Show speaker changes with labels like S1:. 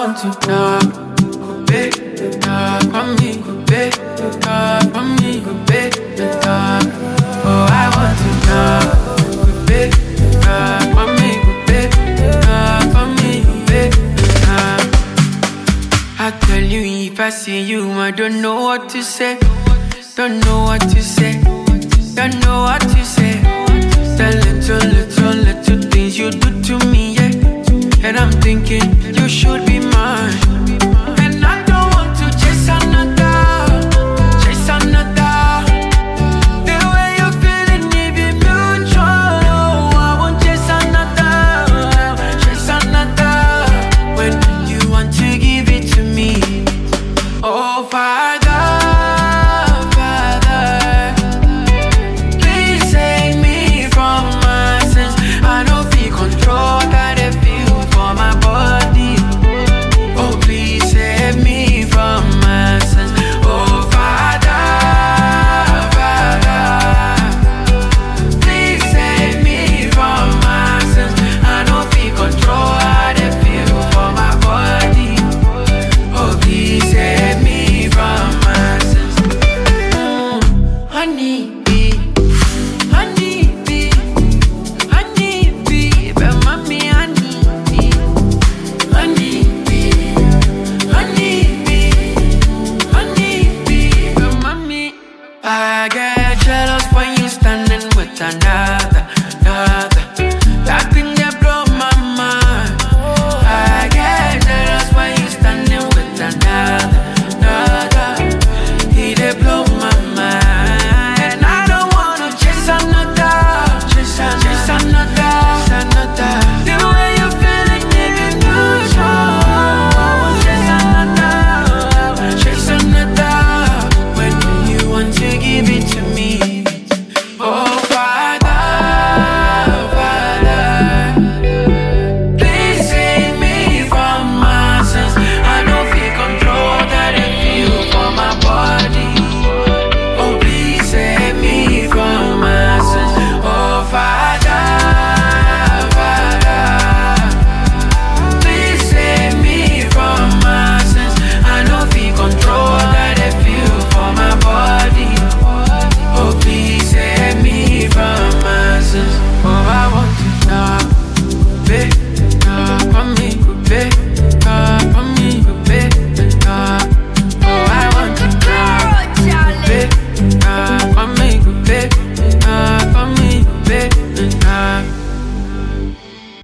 S1: want to talk, babe, talk on me, babe, talk on me, babe, talk. Oh, I want to talk, babe, talk on me, babe, talk on me, babe, talk. I tell you if I see you, I don't know what to say, don't know what to say, don't know what to say. The little things you do to me, yeah. And I'm thinking you should